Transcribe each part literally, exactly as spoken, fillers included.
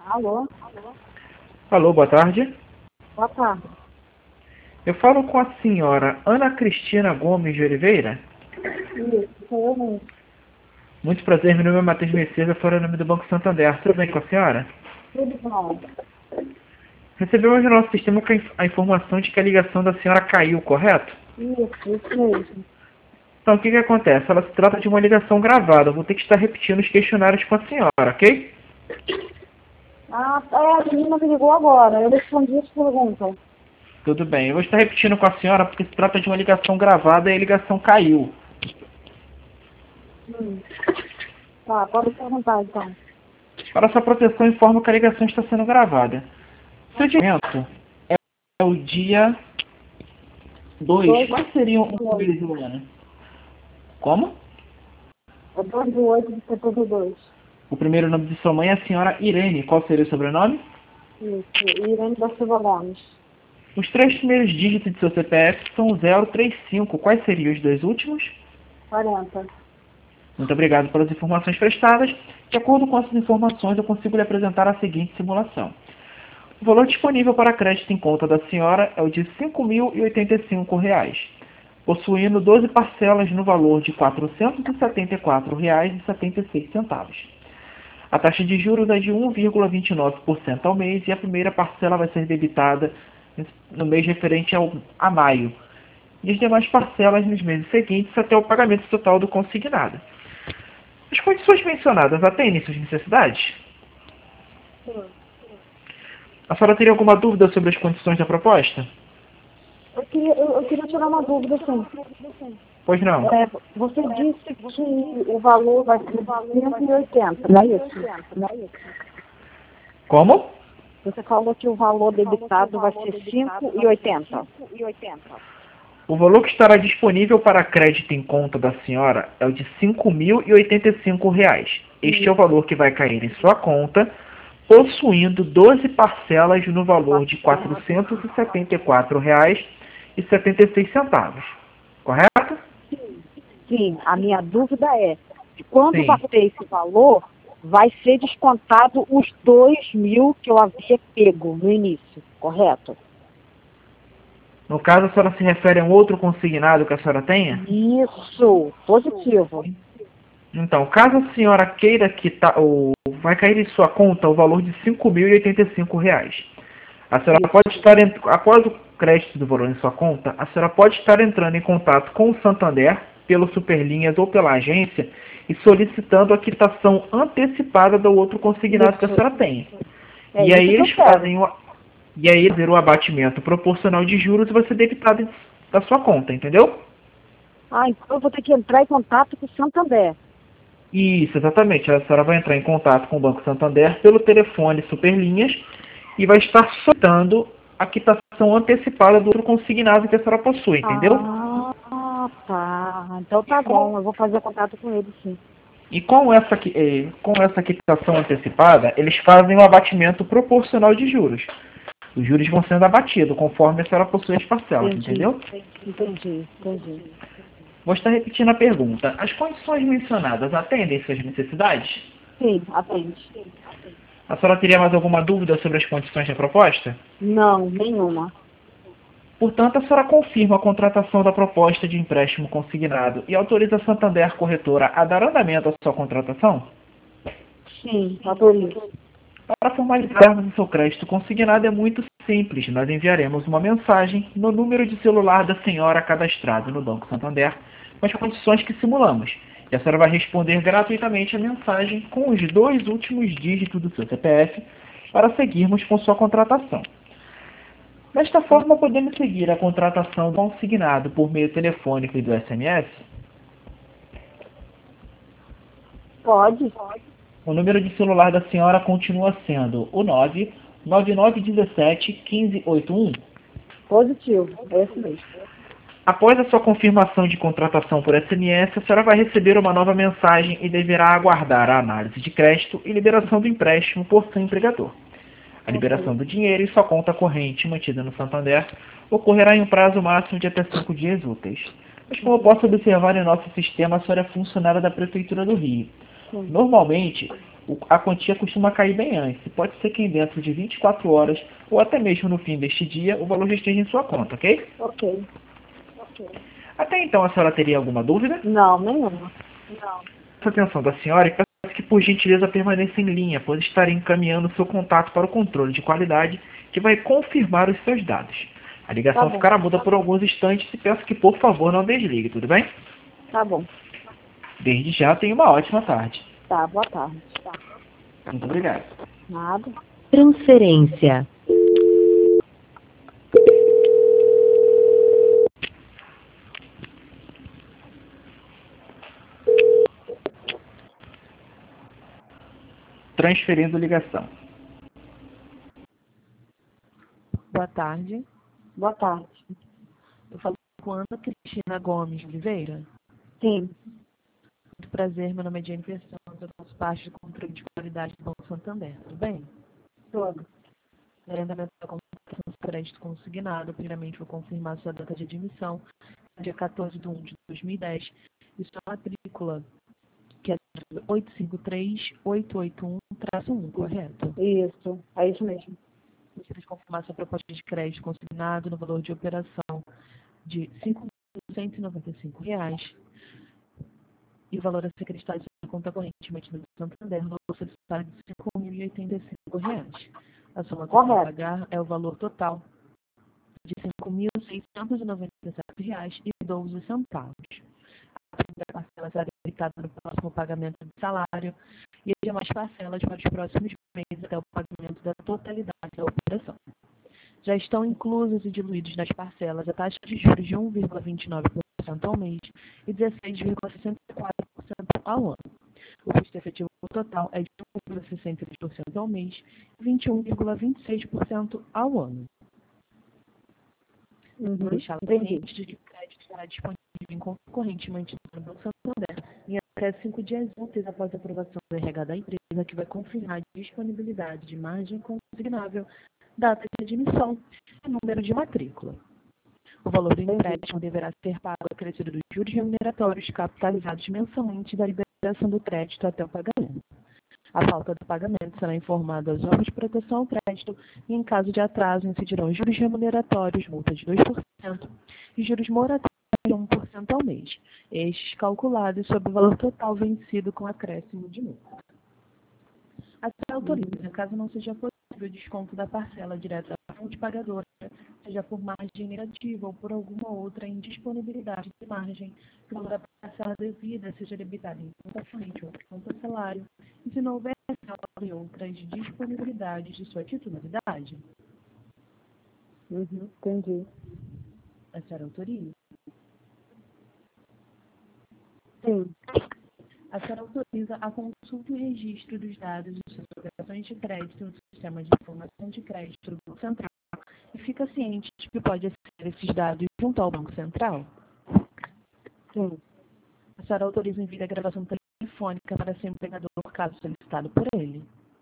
Alô? Alô, boa tarde. Boa tarde. Eu falo com a senhora Ana Cristina Gomes de Oliveira. Isso, sou eu mesmo. Muito prazer, meu nome é Matheus Messias, fora o nome do Banco Santander. Tudo bem com a senhora? Tudo bom. Recebemos no nosso sistema a informação de que a ligação da senhora caiu, correto? Isso, isso mesmo. Então, o que que acontece? Ela se trata de uma ligação gravada. Eu vou ter que estar repetindo os questionários com a senhora, ok? Ah, é, a menina me ligou agora. Eu respondi as perguntas. Tudo bem. Eu vou estar repetindo com a senhora porque se trata de uma ligação gravada e a ligação caiu. Hum. Tá, pode perguntar então. Para sua proteção, informo que a ligação está sendo gravada. Seu documento é o dia dois. Dois, Quais seriam os dois. números, Juliana? Como? É dois de oito de setenta e dois. O primeiro nome de sua mãe é a senhora Irene. Qual seria o sobrenome? Isso, Irene da Silva Gomes. Os três primeiros dígitos de seu C P F são zero três cinco. Quais seriam os dois últimos? quarenta. Muito obrigado pelas informações prestadas. De acordo com essas informações, eu consigo lhe apresentar a seguinte simulação. O valor disponível para crédito em conta da senhora é o de cinco mil e oitenta e cinco reais, possuindo doze parcelas no valor de quatrocentos e setenta e quatro reais e setenta e seis centavos. A taxa de juros é de um vírgula vinte e nove por cento ao mês e a primeira parcela vai ser debitada no mês referente ao, a maio, e as demais parcelas nos meses seguintes até o pagamento total do consignado. As condições mencionadas atendem suas necessidades? Sim. A senhora teria alguma dúvida sobre as condições da proposta? Eu queria, eu, eu queria tirar uma dúvida, sim. Pois não. É, você disse que o valor vai ser cento e oitenta, não é isso? Não é isso? Como? Você falou que o valor debitado vai ser cinco e oitenta. O valor que estará disponível para crédito em conta da senhora é o de cinco mil e oitenta e cinco reais. Este é o valor que vai cair em sua conta, possuindo doze parcelas no valor de quatrocentos e setenta e quatro reais e setenta e seis centavos. Correto? Sim, a minha dúvida é, quando Sim. bater esse valor, vai ser descontado os dois mil que eu havia pego no início, correto? No caso, a senhora se refere a um outro consignado que a senhora tenha? Isso, positivo. Então, caso a senhora queira quitar, ou vai cair em sua conta o valor de cinco mil e oitenta e cinco reais. A senhora Isso. pode estar, ent- após o crédito do valor em sua conta, a senhora pode estar entrando em contato com o Santander, pelo Superlinhas ou pela agência, e solicitando a quitação antecipada do outro consignado que a Isso. senhora tem. É E aí isso que eu eles quero. fazem o, e aí eles o abatimento proporcional de juros e vai ser debitado da sua conta, entendeu? Ah, então eu vou ter que entrar em contato com o Santander. Isso, exatamente. A senhora vai entrar em contato com o Banco Santander pelo telefone Superlinhas e vai estar solicitando a quitação antecipada do outro consignado que a senhora possui, entendeu? Ah, tá. Então tá bom, eu vou fazer contato com ele, sim. E com essa, qui- eh, com essa quitação antecipada, eles fazem o abatimento proporcional de juros. Os juros vão sendo abatidos conforme a senhora possui as parcelas, Entendi. entendeu? Entendi, entendi. Vou estar repetindo a pergunta. As condições mencionadas atendem suas necessidades? Sim, atende. A senhora teria mais alguma dúvida sobre as condições da proposta? Não, nenhuma. Portanto, a senhora confirma a contratação da proposta de empréstimo consignado e autoriza a Santander Corretora a dar andamento à sua contratação? Sim, autorizo. Para formalizarmos o seu crédito consignado é muito simples. Nós enviaremos uma mensagem no número de celular da senhora cadastrado no Banco Santander com as condições que simulamos. E a senhora vai responder gratuitamente a mensagem com os dois últimos dígitos do seu C P F para seguirmos com sua contratação. Desta forma, podemos seguir a contratação do consignado por meio telefônico e do S M S. Pode? O número de celular da senhora continua sendo o nove nove nove um sete um cinco oito um. Positivo, é esse mesmo. Após a sua confirmação de contratação por S M S, a senhora vai receber uma nova mensagem e deverá aguardar a análise de crédito e liberação do empréstimo por seu empregador. A liberação do dinheiro em sua conta corrente mantida no Santander ocorrerá em um prazo máximo de até cinco dias úteis. Mas como eu posso observar em nosso sistema, a senhora é funcionária da Prefeitura do Rio. Sim. Normalmente, o- a quantia costuma cair bem antes. Pode ser que em dentro de vinte e quatro horas ou até mesmo no fim deste dia o valor já esteja em sua conta, ok? Ok. Até então a senhora teria alguma dúvida? Não, nenhuma. Presta atenção da senhora e peço que por gentileza permaneça em linha, pois estarei encaminhando seu contato para o controle de qualidade que vai confirmar os seus dados. A ligação Tá bom. ficará muda por alguns instantes e peço que por favor não desligue, tudo bem? Tá bom. Desde já tenha uma ótima tarde. Tá, boa tarde. Muito obrigado. Nada. Transferência. Transferindo ligação. Boa tarde. Boa tarde. Eu falo com Ana Cristina Gomes de Oliveira. Sim. Muito prazer, meu nome é Jennifer Santos, eu faço parte do controle de qualidade do Banco Santander, tudo bem? Tudo. No andamento da contratação de crédito consignado, primeiramente vou confirmar sua data de admissão, dia quatorze de um de dois mil e dez, e sua matrícula, que é oito cinco três, oito oito um, um, correto? Isso. É isso mesmo. Gostaria de confirmar sua proposta de crédito consignado no valor de operação de cinco mil cento e noventa e cinco reais e o valor a ser acreditado em sua conta corrente no Santander, no valor solicitado de cinco mil e oitenta e cinco reais. A soma total a pagar é o valor total de cinco mil seiscentos e noventa e sete reais e doze centavos. A primeira parcela será debitada no próximo pagamento de salário e as demais parcelas para os próximos meses até o pagamento da totalidade da operação. Já estão inclusos e diluídos nas parcelas a taxa de juros de um vírgula vinte e nove por cento ao mês e dezesseis vírgula sessenta e quatro por cento ao ano. O custo efetivo total é de um vírgula sessenta e três por cento ao mês e vinte e um vírgula vinte e seis por cento ao ano. Uhum. Deixá-la ciente de que o crédito estará disponível em conta corrente mantida no Banco Santander em até cinco dias úteis após a aprovação do R H da empresa, que vai confirmar a disponibilidade de margem consignável, data de admissão e número de matrícula. O valor do empréstimo deverá ser pago acrescido dos juros remuneratórios capitalizados mensalmente da liberação do crédito até o pagamento. A falta do pagamento será informada aos órgãos de proteção ao crédito e, em caso de atraso, incidirão juros remuneratórios, multa de dois por cento e juros moratórios de um por cento ao mês, estes calculados sobre o valor total vencido com acréscimo de multa. A senhora autoriza, caso não seja possível o desconto da parcela direta da fonte pagadora, seja por margem negativa ou por alguma outra indisponibilidade de margem, que o valor da parcela devida seja debitado em conta corrente ou conta salário, e se não houver saldo e outras disponibilidades de sua titularidade. Uhum. Entendi. A senhora autoriza? Sim. A senhora autoriza a consulta e registro dos dados de suas operações de crédito no Sistema de Informação de Crédito do Banco Central e fica ciente de que pode acessar esses dados junto ao Banco Central? Sim. A senhora autoriza o envio da gravação telefônica para seu empregador, caso solicitado por ele?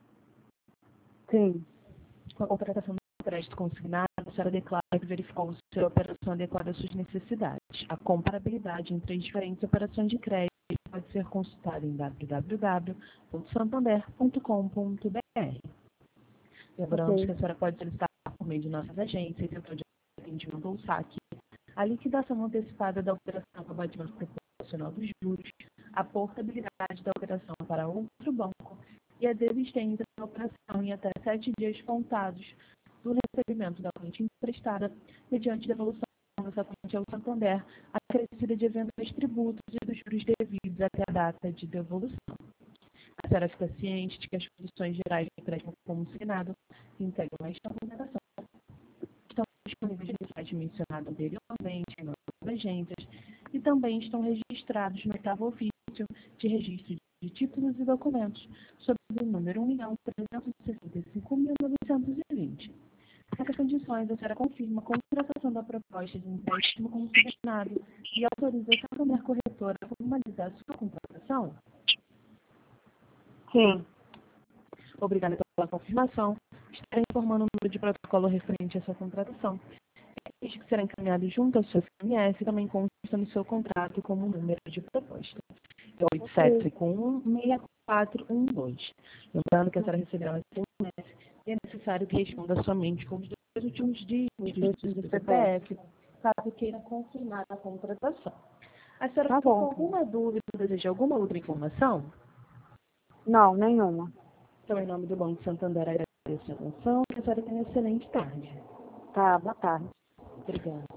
Sim. Com a contratação do crédito consignado, a senhora declara que verificou se a operação adequada às suas necessidades. A comparabilidade entre as diferentes operações de crédito pode ser consultada em w w w ponto santander ponto com ponto b r. Lembramos Ok. que a senhora pode solicitar por meio de nossas agências, centro de atendimento ou saque, a liquidação antecipada da operação para abatimento proporcional dos juros, a portabilidade da operação para outro banco e a desistência da operação em até sete dias contados do recebimento da quantia emprestada mediante devolução dessa quantia ao Santander, acrescida de eventuais tributos e dos juros devidos até a data de devolução. A senhora fica ciente de que as condições gerais do empréstimo consignado que integram esta contratação estão disponíveis no site mencionado anteriormente, em nossas agências, e também estão registrados no oitavo ofício de registro de títulos e documentos, sob o número um milhão trezentos e sessenta e cinco mil novecentos e vinte. Nessas condições, a senhora confirma a contratação da proposta de empréstimo consignado e autoriza a Santander Corretora a formalizar a sua contratação? Sim. Obrigada pela confirmação. Estarei informando o número de protocolo referente à sua contratação. Este que será encaminhado junto ao seu S M S também consta no seu contrato como número de proposta. É oito sete cinco um seis quatro um dois. Lembrando que a senhora receberá um S M S e é necessário que responda somente com os dois últimos dígitos do C P F, caso queira confirmar a contratação. A senhora Tá ficou com bom. alguma dúvida ou deseja alguma outra informação? Não, nenhuma. Então, em nome do Banco Santander, agradeço a atenção e a senhora tenha uma excelente tarde. Tá, boa tarde. Obrigada.